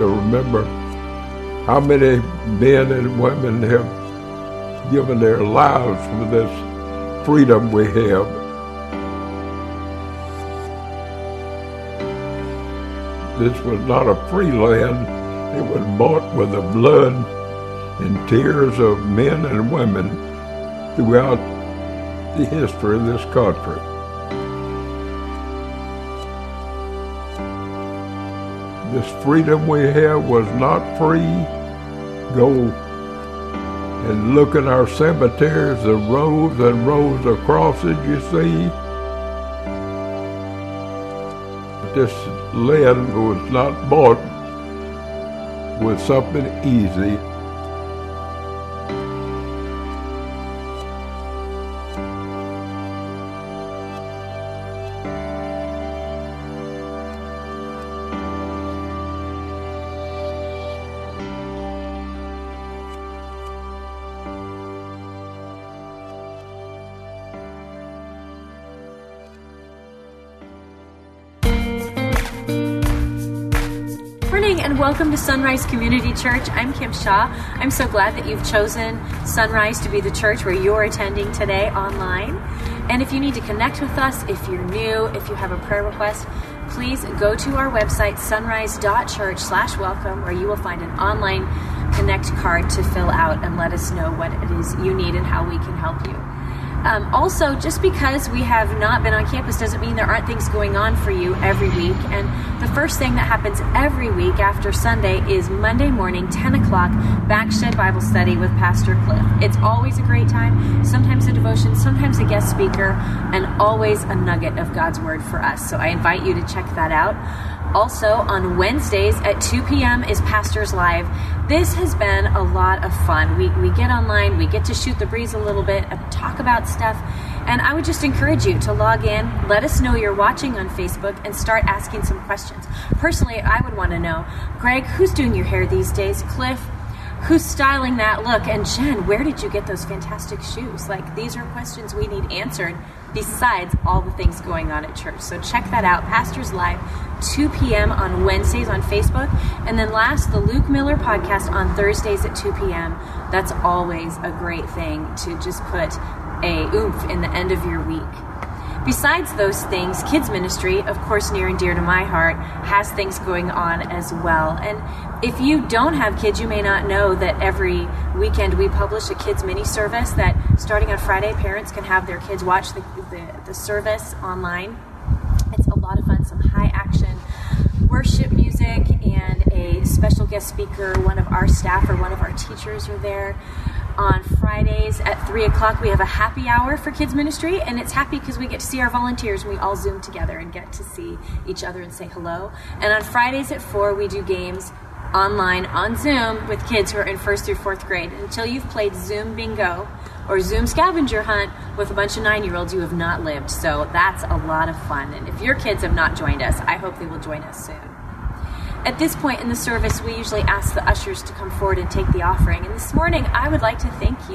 to remember how many men and women have given their lives for this freedom we have. This was not a free land. It was bought with the blood and tears of men and women throughout the history of this country. This freedom we have was not free. Go and look at our cemeteries, the rows and rows of crosses you see. This land was not bought with something easy. And welcome to Sunrise Community Church. I'm Kim Shaw. I'm so glad that you've chosen Sunrise to be the church where you're attending today online. And if you need to connect with us, if you're new, if you have a prayer request, please go to our website, sunrise.church/welcome, where you will find an online connect card to fill out and let us know what it is you need and how we can help you. Also, just because we have not been on campus doesn't mean there aren't things going on for you every week. And the first thing that happens every week after Sunday is Monday morning, 10 o'clock, Backshed Bible Study with Pastor Cliff. It's always a great time, sometimes a devotion, sometimes a guest speaker, and always a nugget of God's Word for us. So I invite you to check that out. Also, on Wednesdays at 2 p.m. is Pastors Live. This has been a lot of fun. We get online, we get to shoot the breeze a little bit, and talk about stuff. And I would just encourage you to log in, let us know you're watching on Facebook, and start asking some questions. Personally, I would want to know, Greg, who's doing your hair these days? Cliff, who's styling that look? And Jen, where did you get those fantastic shoes? Like, these are questions we need answered besides all the things going on at church. So check that out, Pastors Live, 2 p.m. on Wednesdays on Facebook. And then last, the Luke Miller podcast on Thursdays at 2 p.m. That's always a great thing to just put a oomph in the end of your week. Besides those things, kids ministry, of course near and dear to my heart, has things going on as well. And if you don't have kids, you may not know that every weekend we publish a kids mini service that starting on Friday, parents can have their kids watch the service online. It's a lot of fun, some high action worship music and a special guest speaker. One of our staff or one of our teachers are there. On Fridays at 3 o'clock, we have a happy hour for kids ministry, and it's happy because we get to see our volunteers, and we all Zoom together and get to see each other and say hello. And on Fridays at 4, we do games online on Zoom with kids who are in 1st through 4th grade. Until you've played Zoom Bingo or Zoom Scavenger Hunt with a bunch of 9-year-olds, you have not lived. So that's a lot of fun. And if your kids have not joined us, I hope they will join us soon. At this point in the service, we usually ask the ushers to come forward and take the offering. And this morning, I would like to thank you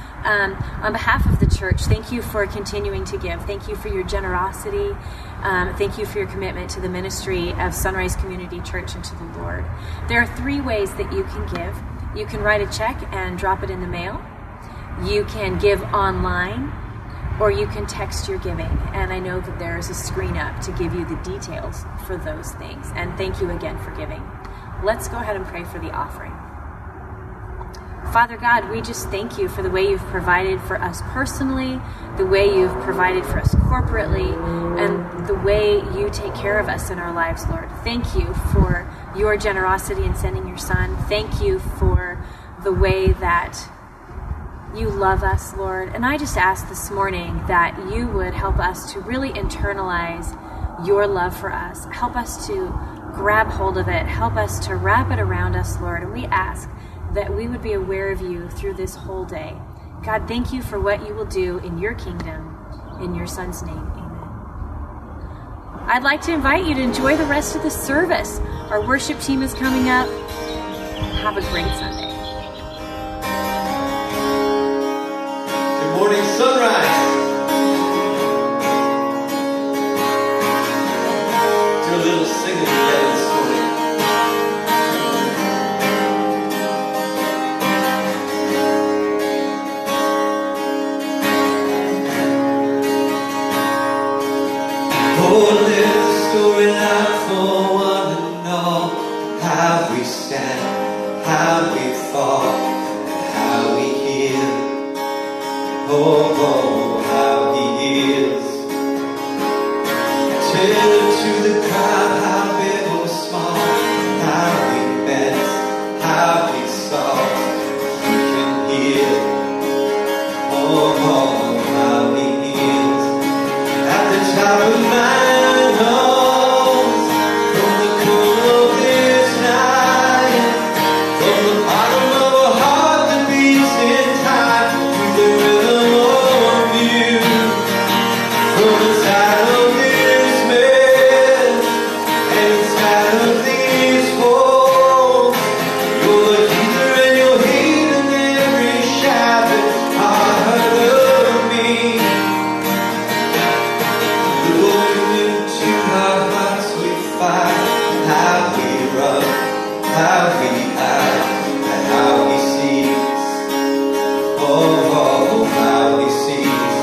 on behalf of the church. Thank you for continuing to give. Thank you for your generosity. Thank you for your commitment to the ministry of Sunrise Community Church and to the Lord. There are 3 ways that you can give. You can write a check and drop it in the mail. You can give online, or you can text your giving. And I know that there is a screen up to give you the details for those things. And thank you again for giving. Let's go ahead and pray for the offering. Father God, we just thank you for the way you've provided for us personally, the way you've provided for us corporately, and the way you take care of us in our lives, Lord. Thank you for your generosity in sending your Son. Thank you for the way that you love us, Lord. And I just ask this morning that you would help us to really internalize your love for us. Help us to grab hold of it. Help us to wrap it around us, Lord. And we ask that we would be aware of you through this whole day. God, thank you for what you will do in your kingdom. In your Son's name, amen. I'd like to invite you to enjoy the rest of the service. Our worship team is coming up. Have a great Sunday. Good morning, Sunrise. Do a little singing together this morning. we stand, how we fall, and how we heal. Oh, how he is. Tell to the crowd how big or small, how we bent, how we saw, he can heal. Oh, how he is. At the top of my lungs, from the cool of this night, from the bottom of a heart that beats in time to the rhythm of you, from the side of this mess and inside of these holes, you're the healer and you're healing every shattered heart of me. Looking into our hearts we find how we run, how we act, and how he sees. Oh, how he sees.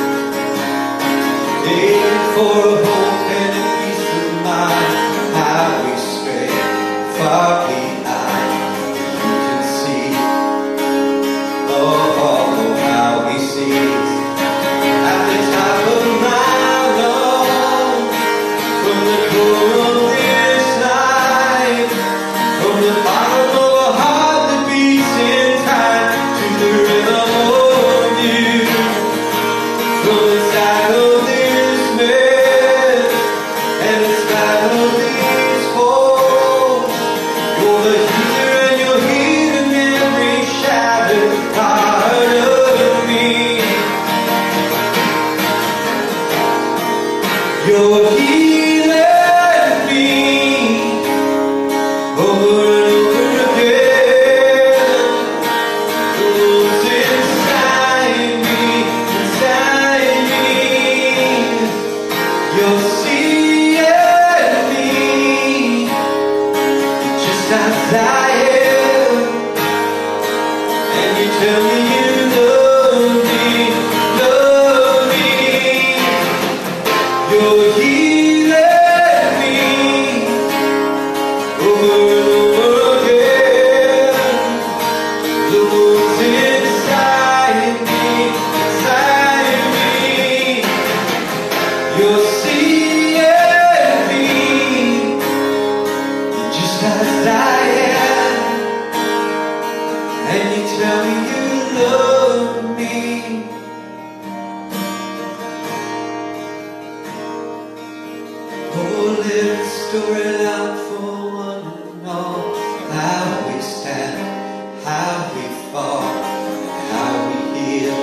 Aiming for a hope and a peace of mind, how we stray far behind. You can see. Oh, how he sees. At the top of my lungs, from the core of this night, from the bottom of a heart that beats in time to the rhythm of you, from inside of this mess and inside of these holes, you're the healer and you're healing every shattered part of me. You're healing me over and over again. Who's inside me? You're seeing me just as I am, and you tell me you love me, love me. You're healing me over and over again. The wounds inside me. You're seeing me just as I am, and you tell me you love me. Oh, let the story out for one and all, how we stand, how we fall, how we heal.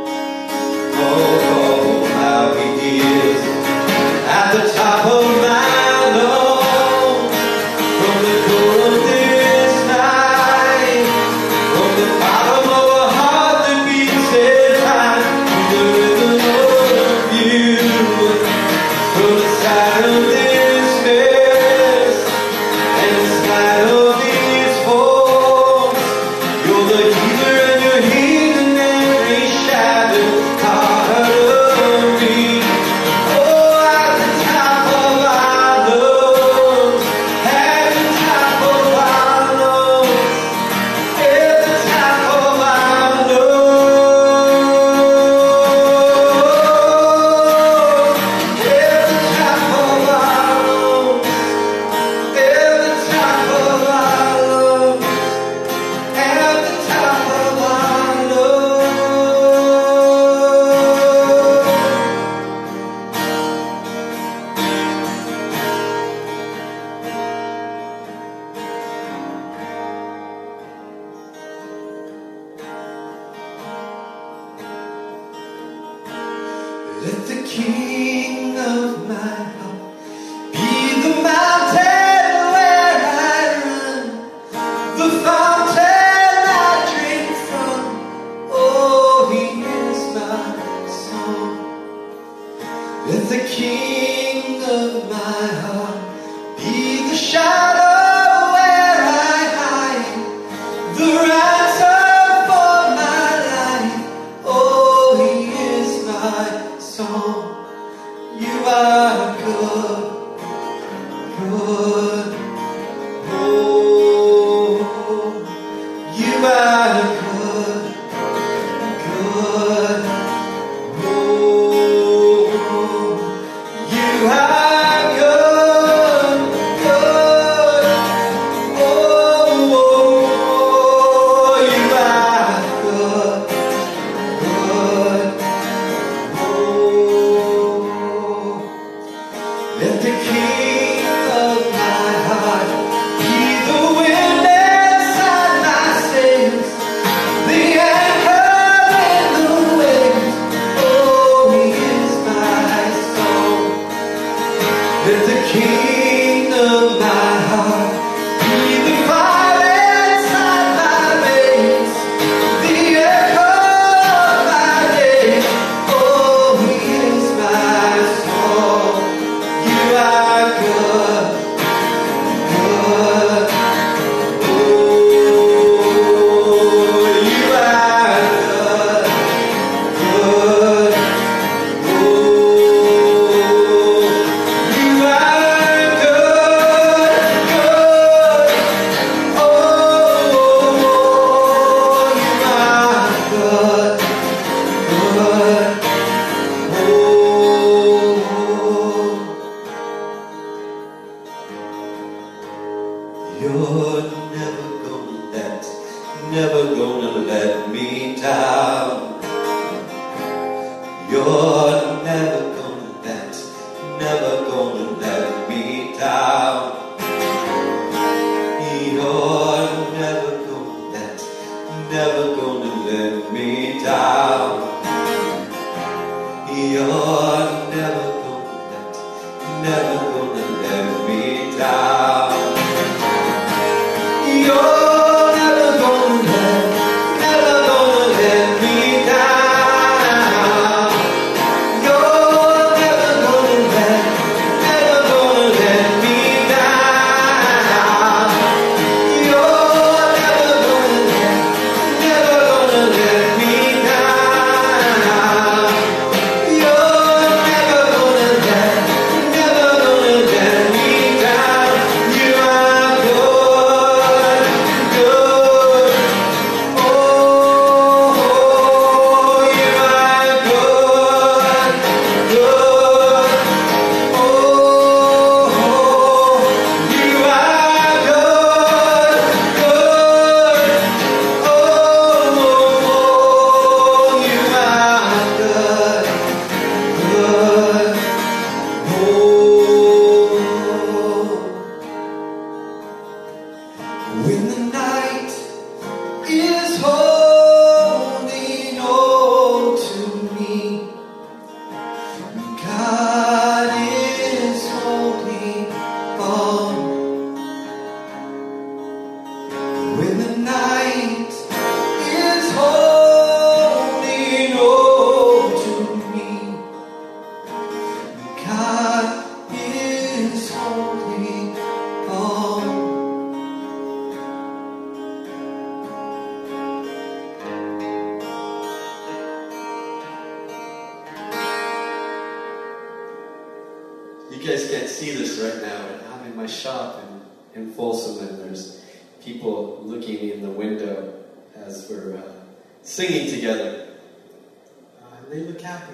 Oh, how he is. At the top of my lungs, from the core of this night, from the bottom of a heart that beats in time to the rhythm of you, from the side of this mess and inside of these holes, you're the healer and you're healing every shattered part of me. Oh, at the top of our lungs, at the top of our lungs, at the top of our lungs, at the top of our lungs, at the top of our lungs, at the top of our lungs. Let the king of my heart be the mountain where I run, the fountain I drink from. Oh, he is my song. Let the king of my heart be the shadow where I hide, the ransom for my life. Oh, he is my song. You are good, good. Oh. Let the King of my heart be the wind inside my sails, the anchor in the waves. Oh, he is my song. Let the King of my heart be the fire inside my veins, the echo of my days. Oh, he is my song. You are good, good. Oh, you are good, good. Oh, you are good, good. Oh, you are good, good. You're never gonna let me down. You're never gonna let me down. You're never gonna let me down. You're never gonna let me down. You're never gonna let me down. You're never gonna let me down. You're never gonna let me down. You're never gonna let me down. You are good, good. Oh, you are good, good. Oh, you are good, good. Oh, you are good, good. When the night is holding on to me, God is holding on. When the night is holding on to me, God is holding on. You guys can't see this right now, but I'm in my shop in Folsom, and there's people looking in the window as we're singing together. They look happy.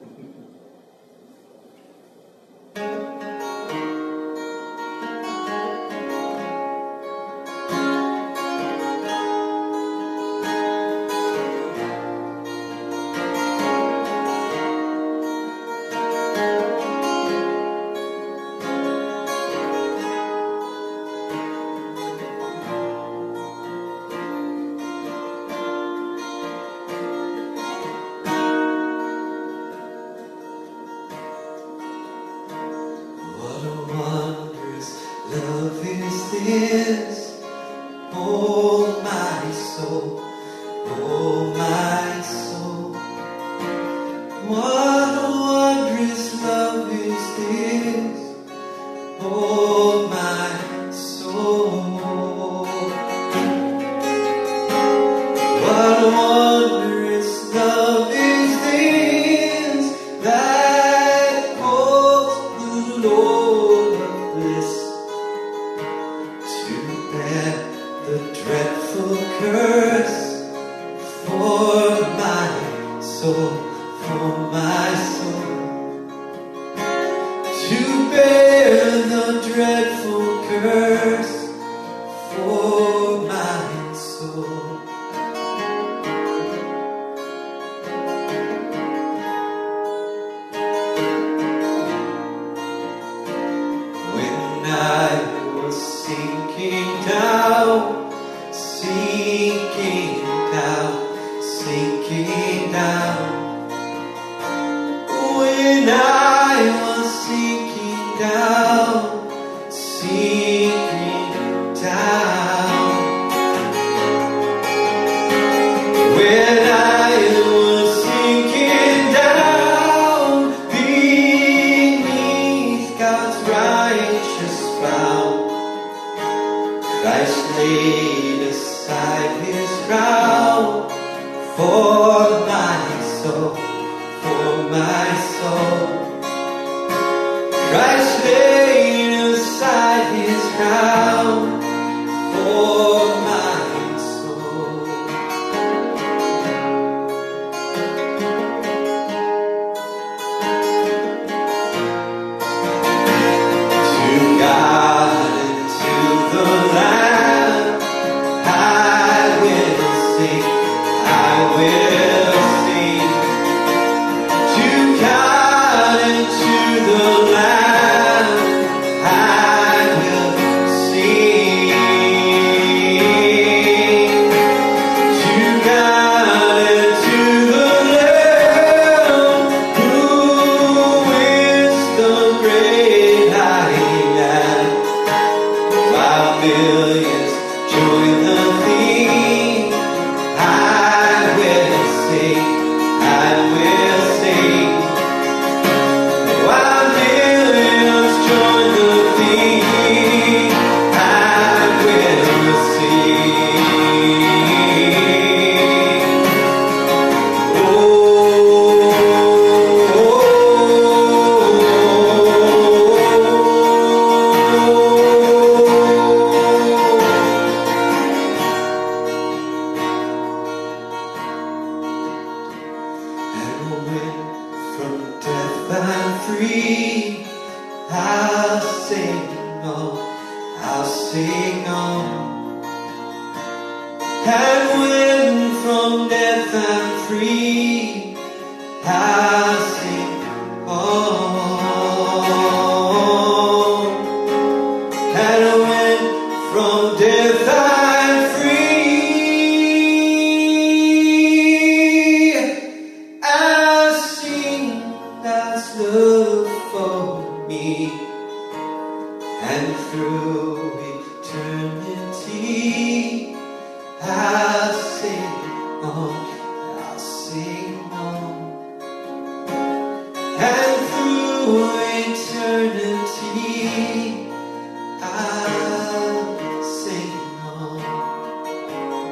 What a wondrous love is this, oh my soul, oh my soul. What a wondrous love is this, oh my soul. What a wondrous love is this that calls the Lord of bliss to bear the dreadful curse for my soul, for my soul. To bear the dreadful curse for my soul. down, sinking down, sinking down. When I was sinking down, sinking down. When I was sinking down beneath God's righteous bound, Christ laid aside his crown for my soul, for my soul. Christ laid aside his crown for my soul. To God and to the Lamb I will sing, I will sing. To God and to the Lamb I will sing. To God and to the Lamb who is the great I am. While millions join the theme, I will sing, I will sing. While millions join the theme, I will sing. And when from death I'm free, I'll sing on, I'll sing on. And when from death I'm free, I'll sing on. And when from death I'm free, I'll sing God's love for me. And through eternity, I'll sing on, I'll sing on. And through eternity, I'll sing on.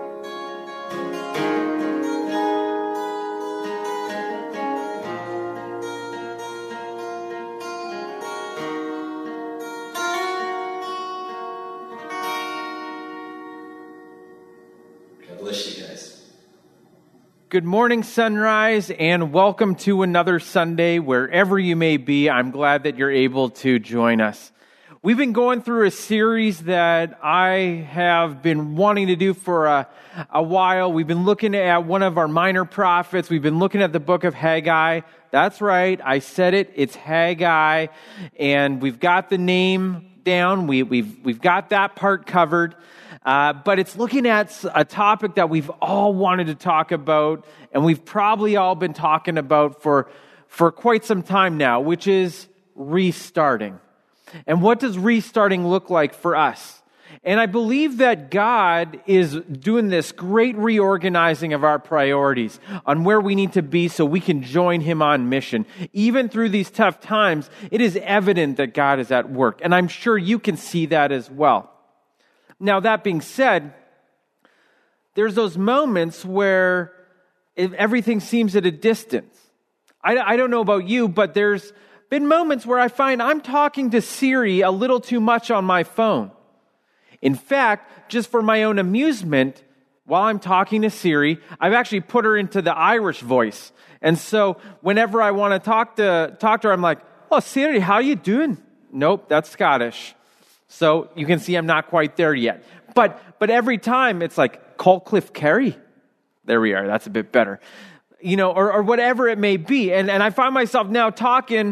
God bless you guys. Good morning, Sunrise, and welcome to another Sunday, wherever you may be. I'm glad that you're able to join us. We've been going through a series that I have been wanting to do for a while. We've been looking at one of our minor prophets. We've been looking at the book of Haggai. That's right, I said it. It's Haggai, and we've got the name down. We've got that part covered. But it's looking at a topic that we've all wanted to talk about, and we've probably all been talking about for quite some time now, which is restarting. And what does restarting look like for us? And I believe that God is doing this great reorganizing of our priorities on where we need to be so we can join Him on mission. Even through these tough times, it is evident that God is at work. And I'm sure you can see that as well. Now, that being said, there's those moments where everything seems at a distance. I don't know about you, but there's been moments where I find I'm talking to Siri a little too much on my phone. In fact, just for my own amusement, while I'm talking to Siri, I've actually put her into the Irish voice. And so whenever I want to talk to her, I'm like, "Oh, Siri, how you doing?" Nope, that's Scottish. So you can see I'm not quite there yet. But every time it's like, "Call Cliff Carey." There we are. That's a bit better. Or whatever it may be. And I find myself now talking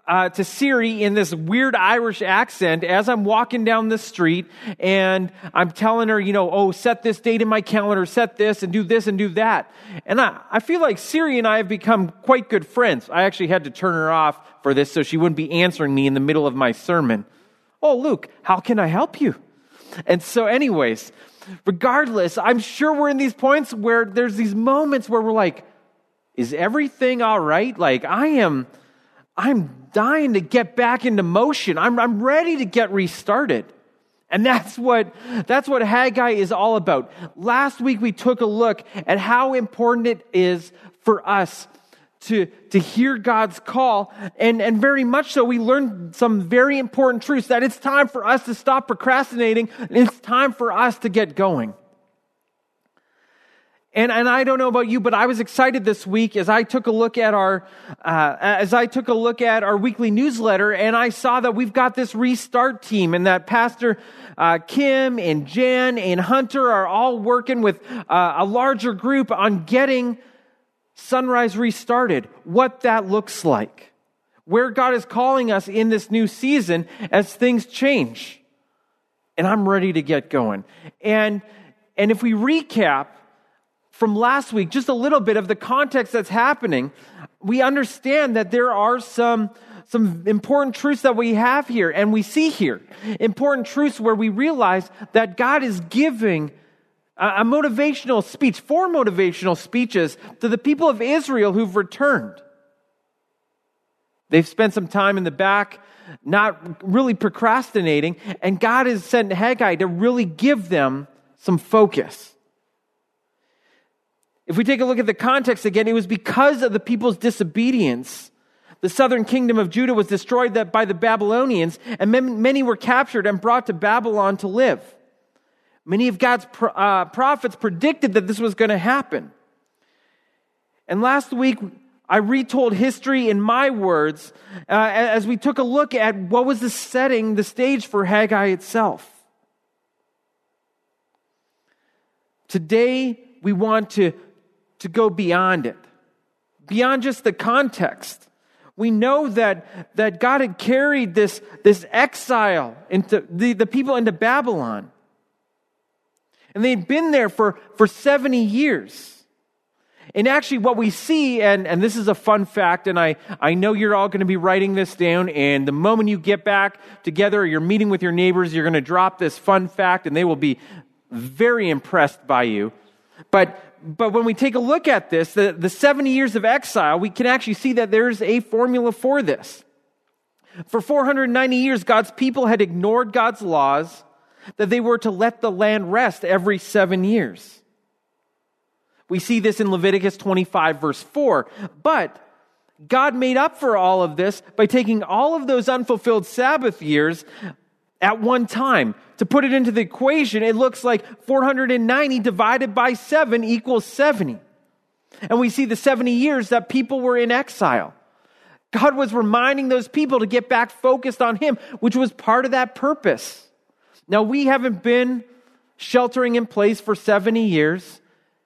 to Siri in this weird Irish accent as I'm walking down the street, and I'm telling her, set this date in my calendar, set this and do that. And I feel like Siri and I have become quite good friends. I actually had to turn her off for this so she wouldn't be answering me in the middle of my sermon. Oh, Luke, how can I help you? And so anyways, regardless, I'm sure we're in these points where there's these moments where we're like, is everything all right? Like I'm dying to get back into motion. I'm ready to get restarted. And that's what Haggai is all about. Last week we took a look at how important it is for us to hear God's call, and very much so we learned some very important truths, that it's time for us to stop procrastinating, and it's time for us to get going. And I don't know about you, but I was excited this week as I took a look at our weekly newsletter, and I saw that we've got this Restart team, and that Pastor Kim and Jen and Hunter are all working with a larger group on getting Sunrise restarted, what that looks like, where God is calling us in this new season as things change. And I'm ready to get going. And if we recap from last week, just a little bit of the context that's happening, we understand that there are some important truths that we have here and we see here. Important truths where we realize that God is giving a motivational speech, 4 motivational speeches to the people of Israel who've returned. They've spent some time in the back, not really procrastinating, and God has sent Haggai to really give them some focus. If we take a look at the context again, it was because of the people's disobedience. The southern kingdom of Judah was destroyed by the Babylonians, and many were captured and brought to Babylon to live. Many of God's prophets predicted that this was going to happen. And last week, I retold history in my words as we took a look at what was the setting, the stage for Haggai itself. Today, we want to go beyond it, beyond just the context. We know that God had carried this exile into the people into Babylon. And they'd been there for 70 years. And actually what we see, and this is a fun fact, and I know you're all going to be writing this down, and the moment you get back together or you're meeting with your neighbors, you're going to drop this fun fact, and they will be very impressed by you. But when we take a look at this, the 70 years of exile, we can actually see that there's a formula for this. For 490 years, God's people had ignored God's laws, that they were to let the land rest every 7 years. We see this in Leviticus 25, verse 4. But God made up for all of this by taking all of those unfulfilled Sabbath years at one time. To put it into the equation, it looks like 490 divided by 7 equals 70. And we see the 70 years that people were in exile. God was reminding those people to get back focused on Him, which was part of that purpose. Now, we haven't been sheltering in place for 70 years,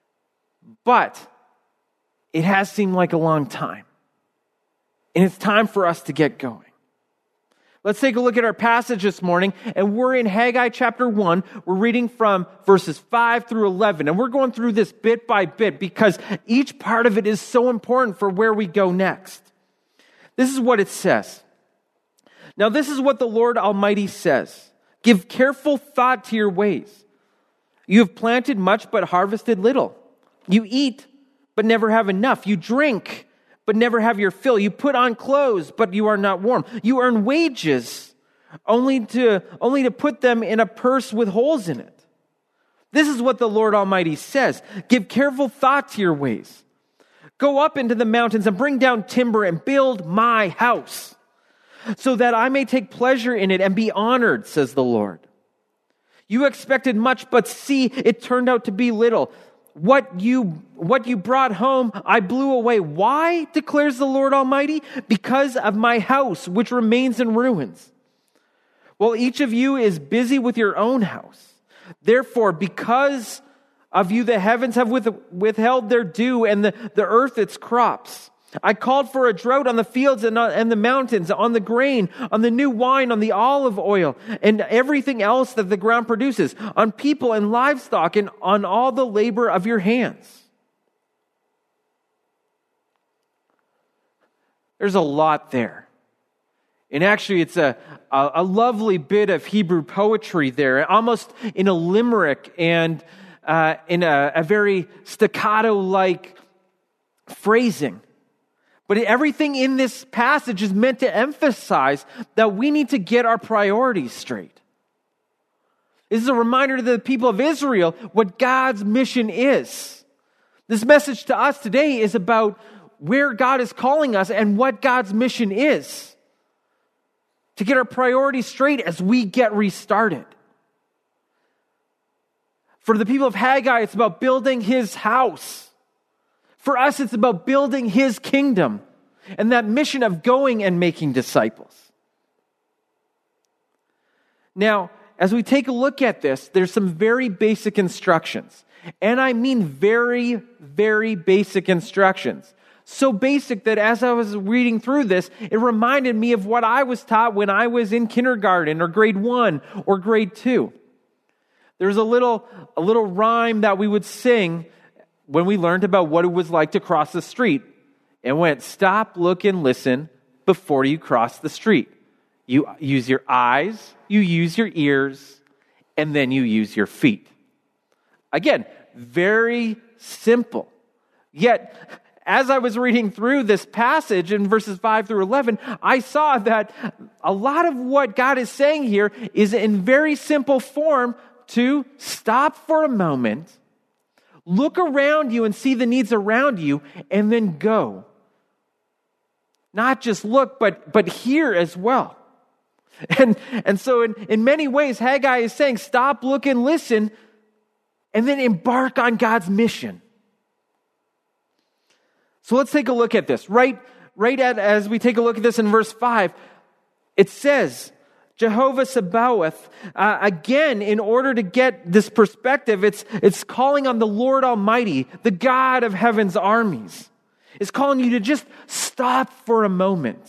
but it has seemed like a long time. And it's time for us to get going. Let's take a look at our passage this morning, and we're in Haggai chapter 1. We're reading from verses 5 through 11, and we're going through this bit by bit because each part of it is so important for where we go next. This is what it says. Now, this is what the Lord Almighty says. Give careful thought to your ways. You have planted much but harvested little. You eat but never have enough. You drink but never have your fill. You put on clothes but you are not warm. You earn wages only to put them in a purse with holes in it. This is what the Lord Almighty says. Give careful thought to your ways. Go up into the mountains and bring down timber and build my house, so that I may take pleasure in it and be honored, says the Lord. You expected much, but see, it turned out to be little. What you brought home, I blew away. Why, declares the Lord Almighty? Because of my house, which remains in ruins. Well, each of you is busy with your own house. Therefore, because of you, the heavens have withheld their dew and the earth its crops. I called for a drought on the fields and the mountains, on the grain, on the new wine, on the olive oil, and everything else that the ground produces, on people and livestock, and on all the labor of your hands. There's a lot there. And actually, it's a lovely bit of Hebrew poetry there, almost in a limerick and in a very staccato-like phrasing. But everything in this passage is meant to emphasize that we need to get our priorities straight. This is a reminder to the people of Israel what God's mission is. This message to us today is about where God is calling us and what God's mission is. To get our priorities straight as we get restarted. For the people of Haggai, it's about building his house. For us, it's about building his kingdom and that mission of going and making disciples. Now, as we take a look at this, there's some very basic instructions. And I mean very, very basic instructions. So basic that as I was reading through this, it reminded me of what I was taught when I was in kindergarten or grade 1 or grade 2. There's a little rhyme that we would sing when we learned about what it was like to cross the street. It went, stop, look, and listen before you cross the street. You use your eyes, you use your ears, and then you use your feet. Again, very simple. Yet, as I was reading through this passage in verses 5 through 11, I saw that a lot of what God is saying here is in very simple form to stop for a moment, look around you and see the needs around you, and then go. Not just look, but hear as well. And so in many ways, Haggai is saying, stop, look, and listen, and then embark on God's mission. So let's take a look at this. As we take a look at this in verse 5, it says, Jehovah Sabaoth, again, in order to get this perspective, it's calling on the Lord Almighty, the God of heaven's armies. It's calling you to just stop for a moment.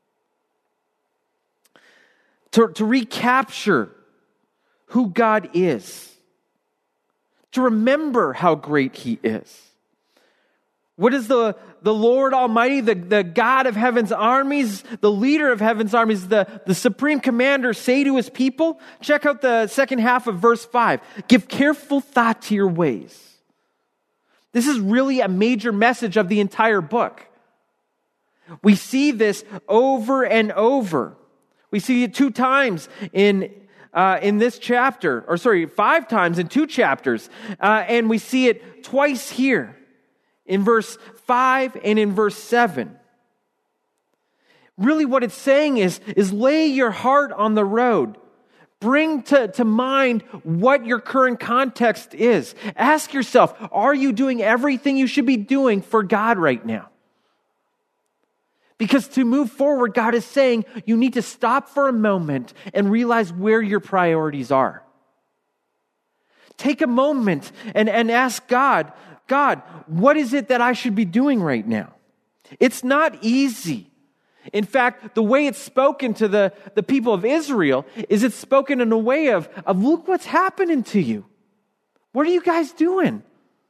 To recapture who God is. To remember how great he is. What does the Lord Almighty, the God of heaven's armies, the leader of heaven's armies, the supreme commander say to his people? Check out the second half of verse 5. Give careful thought to your ways. This is really a major message of the entire book. We see this over and over. We see it 2 times in this chapter, 5 times in 2 chapters. And we see it twice here. In verse 5 and in verse 7. Really what it's saying is lay your heart on the road. Bring to mind what your current context is. Ask yourself, are you doing everything you should be doing for God right now? Because to move forward, God is saying you need to stop for a moment and realize where your priorities are. Take a moment and ask God, what is it that I should be doing right now? It's not easy. In fact, the way it's spoken to the people of Israel is it's spoken in a way of look what's happening to you. What are you guys doing?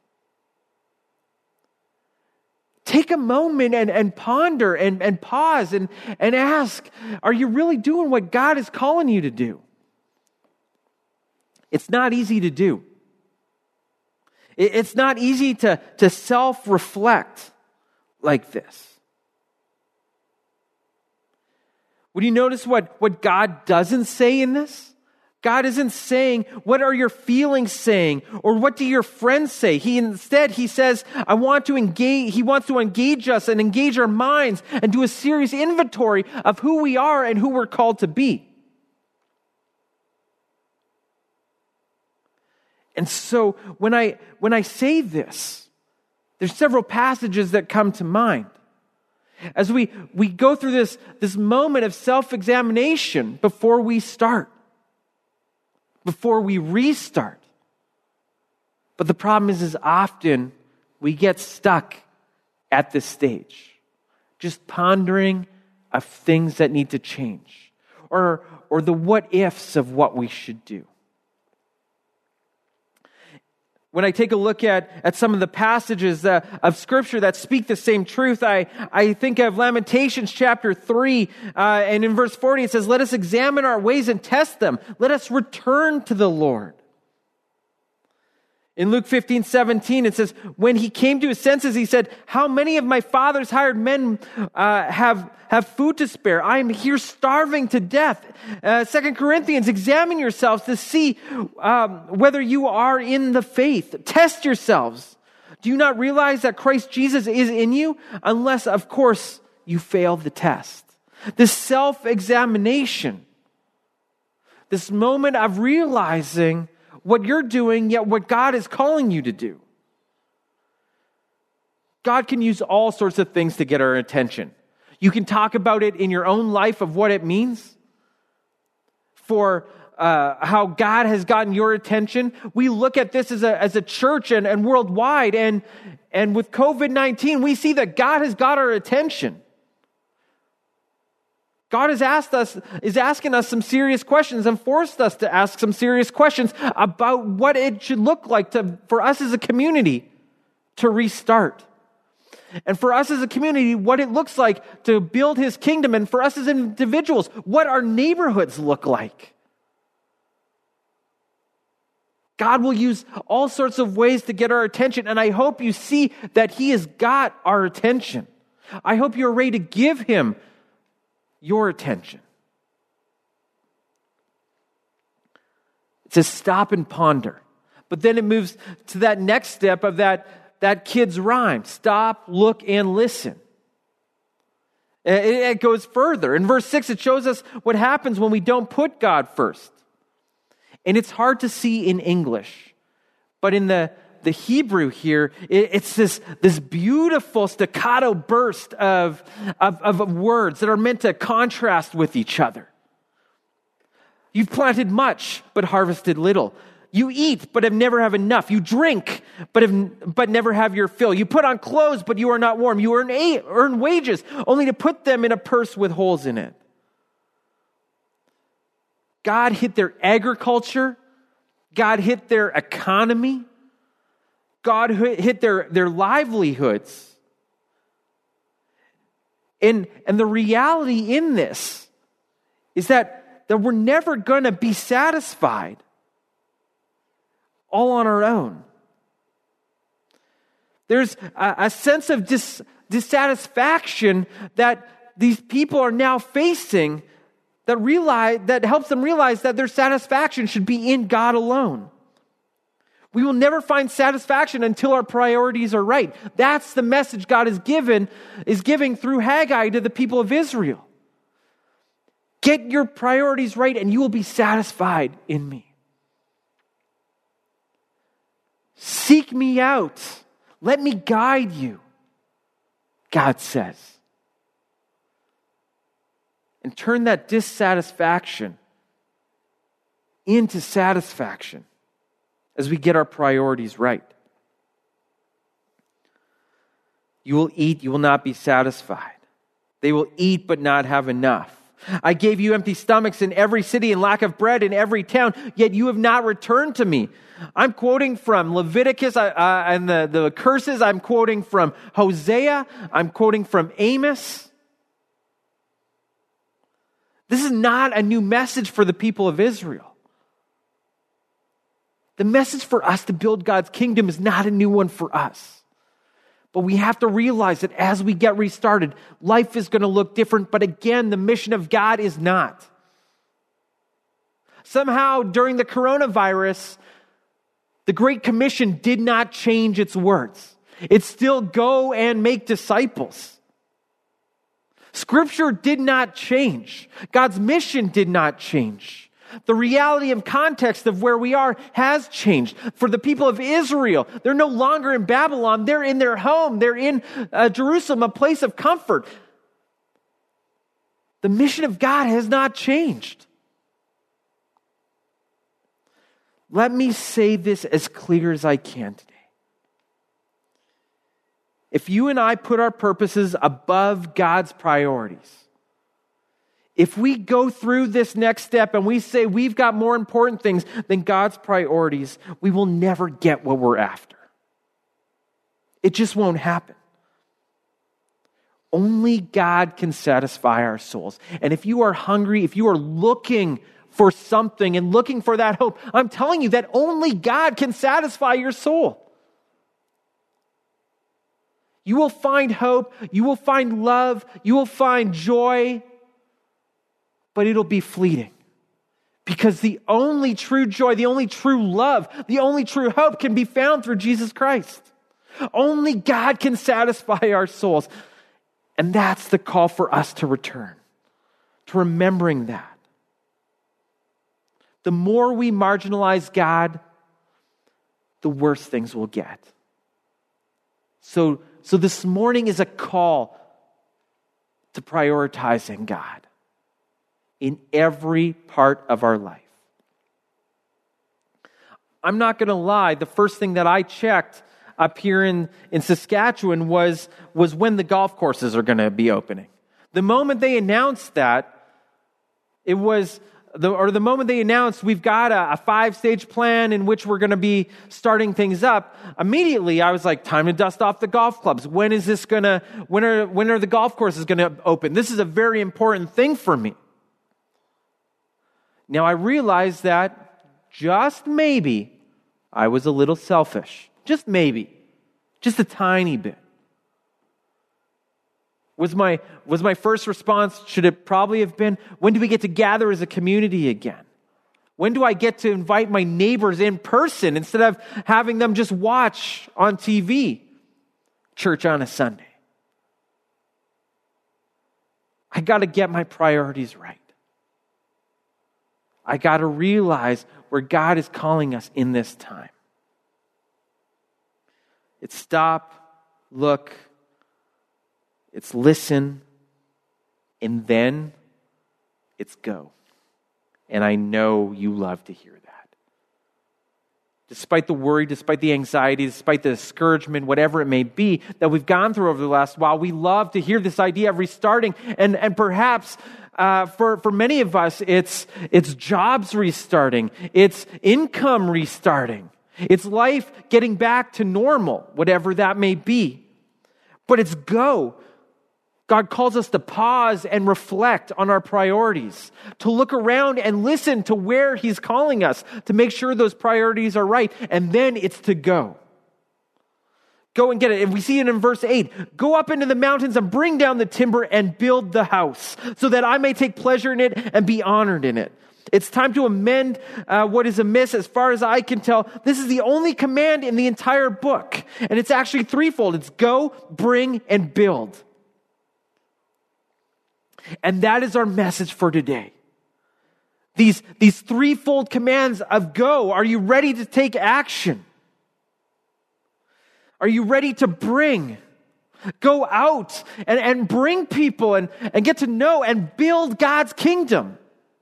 Take a moment and ponder and pause and ask, are you really doing what God is calling you to do? It's not easy to do. It's not easy to self-reflect like this. Would you notice what God doesn't say in this? God isn't saying, what are your feelings saying? Or what do your friends say? He says, he wants to engage us and engage our minds and do a serious inventory of who we are and who we're called to be. And so when I say this, there's several passages that come to mind. As we go through this moment of self-examination before we start, before we restart. But the problem is often we get stuck at this stage. just pondering of things that need to change, or the what ifs of what we should do. When I take a look at some of the passages of Scripture that speak the same truth, I think of Lamentations chapter 3, and in verse 40 it says, "Let us examine our ways and test them. Let us return to the Lord." In Luke 15:17 it says, "When he came to his senses, he said, 'How many of my father's hired men have food to spare? I am here starving to death.'" 2 Corinthians, "Examine yourselves to see whether you are in the faith. Test yourselves. Do you not realize that Christ Jesus is in you? Unless, of course, you fail the test." This self-examination, this moment of realizing what you're doing, yet what God is calling you to do. God can use all sorts of things to get our attention. You can talk about it in your own life of what it means for how God has gotten your attention. We look at this as a church and worldwide, and with COVID-19, we see that God has got our attention. God is asking us some serious questions and forced us to ask some serious questions about what it should look like for us as a community to restart. And for us as a community, what it looks like to build His kingdom. And for us as individuals, what our neighborhoods look like. God will use all sorts of ways to get our attention. And I hope you see that He has got our attention. I hope you're ready to give Him your attention. It says stop and ponder. But then it moves to that next step of that kid's rhyme. Stop, look, and listen. It goes further. In verse 6, it shows us what happens when we don't put God first. And it's hard to see in English. But in the Hebrew here, it's this beautiful staccato burst of words that are meant to contrast with each other. You've planted much, but harvested little. You eat, but never have enough. You drink, but never have your fill. You put on clothes, but you are not warm. You earn wages, only to put them in a purse with holes in it. God hit their agriculture. God hit their economy. God hit their livelihoods. And the reality in this is that we're never going to be satisfied all on our own. There's a sense of dissatisfaction that these people are now facing that helps them realize that their satisfaction should be in God alone. We will never find satisfaction until our priorities are right. That's the message God is giving through Haggai to the people of Israel. Get your priorities right and you will be satisfied in me. Seek me out. Let me guide you, God says. And turn that dissatisfaction into satisfaction as we get our priorities right. You will eat, you will not be satisfied. They will eat but not have enough. I gave you empty stomachs in every city and lack of bread in every town, yet you have not returned to me. I'm quoting from Leviticus and the curses. I'm quoting from Hosea. I'm quoting from Amos. This is not a new message for the people of Israel. The message for us to build God's kingdom is not a new one for us. But we have to realize that as we get restarted, life is going to look different. But again, the mission of God is not. Somehow, during the coronavirus, the Great Commission did not change its words. It's still go and make disciples. Scripture did not change. God's mission did not change. The reality and context of where we are has changed. For the people of Israel, they're no longer in Babylon. They're in their home. They're in Jerusalem, a place of comfort. The mission of God has not changed. Let me say this as clear as I can today. if you and I put our purposes above God's priorities, if we go through this next step and we say we've got more important things than God's priorities, we will never get what we're after. It just won't happen. Only God can satisfy our souls. And if you are hungry, if you are looking for something and looking for that hope, I'm telling you that only God can satisfy your soul. You will find hope, you will find love, you will find joy, but it'll be fleeting. Because the only true joy, the only true love, the only true hope can be found through Jesus Christ. Only God can satisfy our souls. And that's the call for us to return, to remembering that. The more we marginalize God, the worse things will get. So this morning is a call to prioritizing God in every part of our life. I'm not going to lie, the first thing that I checked up here in Saskatchewan was when the golf courses are going to be opening. The moment they announced that, the moment they announced we've got a 5-stage plan in which we're going to be starting things up, immediately I was like, time to dust off the golf clubs. When are the golf courses going to open? This is a very important thing for me. Now I realize that just maybe I was a little selfish. Just maybe. Just a tiny bit. Was my first response, should it probably have been, when do we get to gather as a community again? When do I get to invite my neighbors in person instead of having them just watch on TV church on a Sunday? I got to get my priorities right. I got to realize where God is calling us in this time. It's stop, look, it's listen, and then it's go. And I know you love to hear that. Despite the worry, despite the anxiety, despite the discouragement, whatever it may be that we've gone through over the last while, we love to hear this idea of restarting. And perhaps for many of us, it's jobs restarting, it's income restarting. It's life getting back to normal, whatever that may be. But it's go. God calls us to pause and reflect on our priorities, to look around and listen to where He's calling us, to make sure those priorities are right. And then it's to go. Go and get it. And we see it in verse 8. Go up into the mountains and bring down the timber and build the house, so that I may take pleasure in it and be honored in it. It's time to amend what is amiss. As far as I can tell, this is the only command in the entire book. And it's actually threefold. It's go, bring, and build. And that is our message for today. These threefold commands of go. Are you ready to take action? Are you ready to bring? Go out and bring people and get to know and build God's kingdom.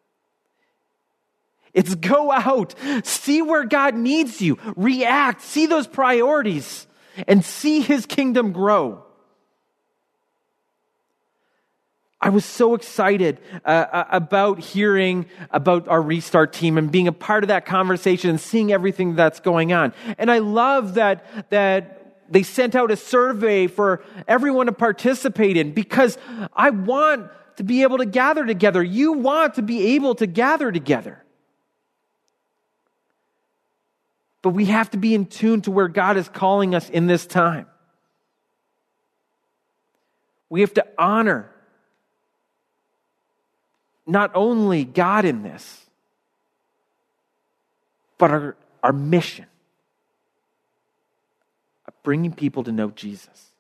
It's go out, see where God needs you, react, see those priorities, and see His kingdom grow. I was so excited about hearing about our Restart team and being a part of that conversation and seeing everything that's going on. And I love that they sent out a survey for everyone to participate in, because I want to be able to gather together. You want to be able to gather together. But we have to be in tune to where God is calling us in this time. We have to honor not only God in this, but our mission of bringing people to know Jesus.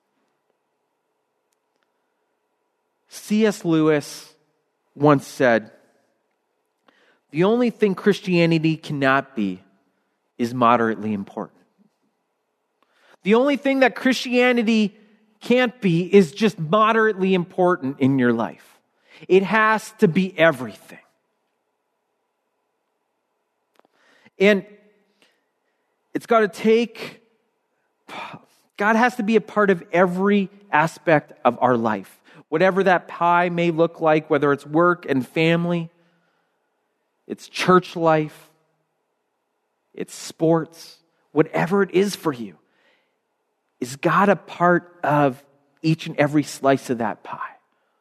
C.S. Lewis once said, "The only thing Christianity cannot be is moderately important." The only thing that Christianity can't be is just moderately important in your life. It has to be everything. And it's got to take God has to be a part of every aspect of our life. Whatever that pie may look like, whether it's work and family, it's church life, it's sports, whatever it is for you. Is God a part of each and every slice of that pie?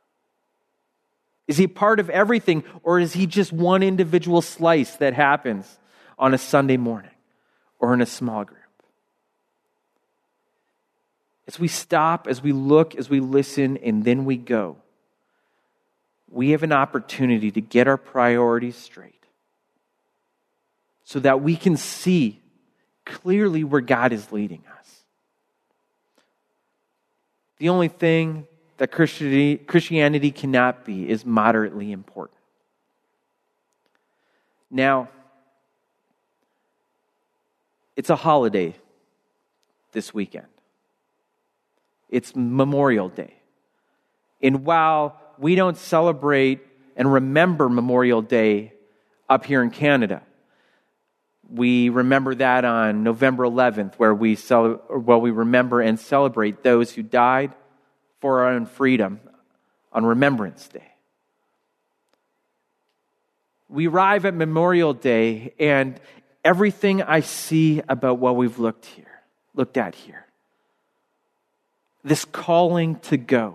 Is he part of everything, or is he just one individual slice that happens on a Sunday morning or in a small group? As we stop, as we look, as we listen, and then we go, we have an opportunity to get our priorities straight so that we can see clearly where God is leading us. The only thing that Christianity cannot be is moderately important. Now, it's a holiday this weekend. It's Memorial Day. And while we don't celebrate and remember Memorial Day up here in Canada, we remember that on November 11th, where we remember and celebrate those who died for our own freedom on Remembrance Day. We arrive at Memorial Day, and everything I see about what we've looked at here, this calling to go.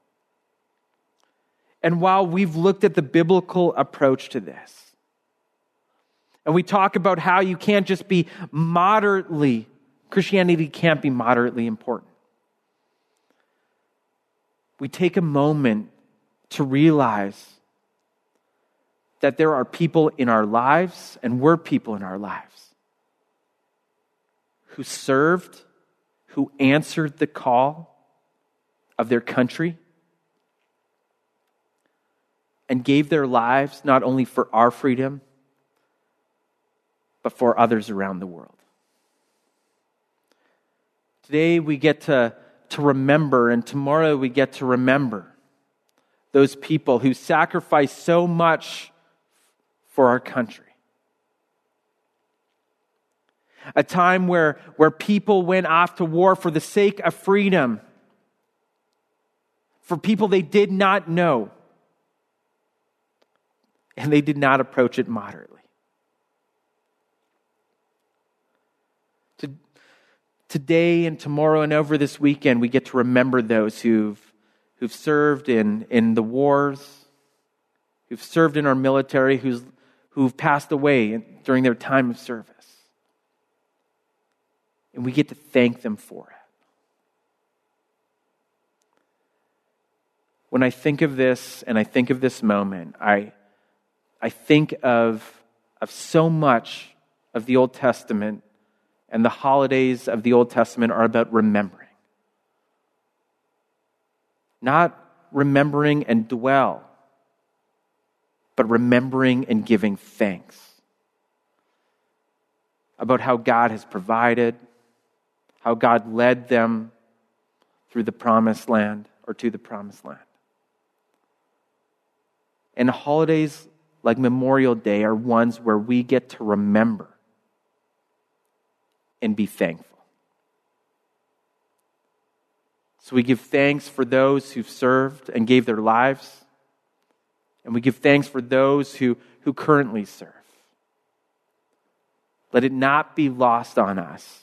And while we've looked at the biblical approach to this, and we talk about how you can't just be Christianity can't be moderately important. We take a moment to realize that there are people in our lives, and we're people in our lives, who served, who answered the call of their country, and gave their lives not only for our freedom, but for others around the world. Today we get to remember, and tomorrow we get to remember those people who sacrificed so much for our country. A time where people went off to war for the sake of freedom, for people they did not know, and they did not approach it moderately. Today and tomorrow and over this weekend, we get to remember those who've served in the wars, who've served in our military, who've passed away during their time of service. And we get to thank them for it. When I think of this and I think of this moment, I think of so much of the Old Testament, and the holidays of the Old Testament are about remembering. Not remembering and dwell, but remembering and giving thanks about how God has provided, how God led them through the promised land or to the promised land. And holidays like Memorial Day are ones where we get to remember and be thankful. So we give thanks for those who've served and gave their lives, and we give thanks for those who currently serve. Let it not be lost on us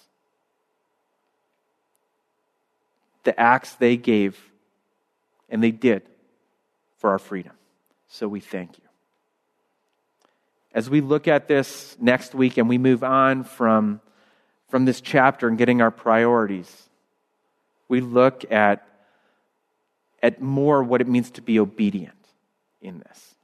the acts they gave and they did for our freedom. So we thank you. As we look at this next week and we move on from this chapter and getting our priorities, we look at more what it means to be obedient in this.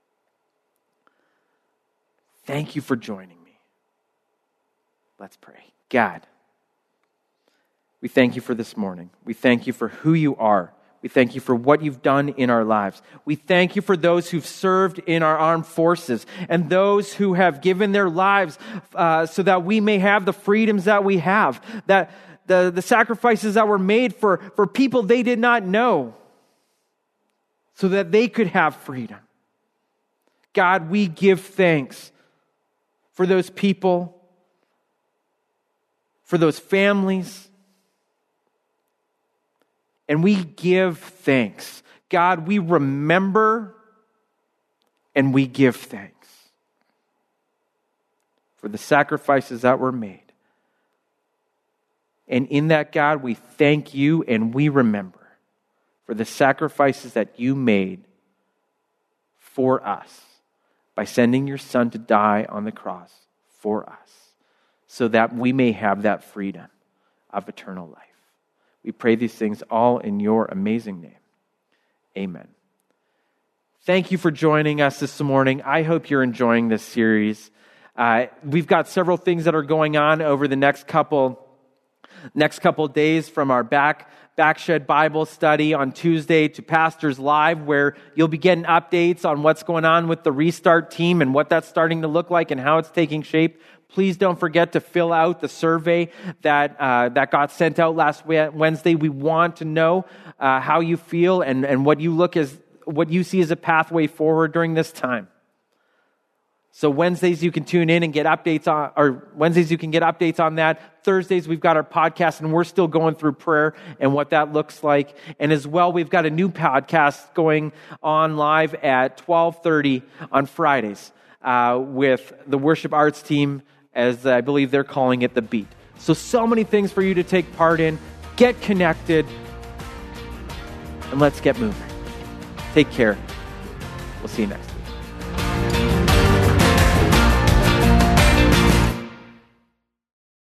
Thank you for joining me. Let's pray. God, we thank you for this morning. We thank you for who you are. We thank you for what you've done in our lives. We thank you for those who've served in our armed forces and those who have given their lives so that we may have the freedoms that we have, that the sacrifices that were made for people they did not know so that they could have freedom. God, we give thanks for those people, for those families, and we give thanks. God, we remember and we give thanks for the sacrifices that were made. And in that, God, we thank you and we remember for the sacrifices that you made for us by sending your Son to die on the cross for us, so that we may have that freedom of eternal life. We pray these things all in your amazing name. Amen. Thank you for joining us this morning. I hope you're enjoying this series. We've got several things that are going on over the next couple days, from our Backshed Bible study on Tuesday to Pastors Live, where you'll be getting updates on what's going on with the Restart team and what that's starting to look like and how it's taking shape. Please don't forget to fill out the survey that got sent out last Wednesday. We want to know how you feel and what you see as a pathway forward during this time. So Wednesdays you can tune in and get updates on that. Thursdays we've got our podcast, and we're still going through prayer and what that looks like. And as well, we've got a new podcast going on live at 12:30 on Fridays with the worship arts team, as I believe they're calling it The Beat. So many things for you to take part in. Get connected, and let's get moving. Take care. We'll see you next time.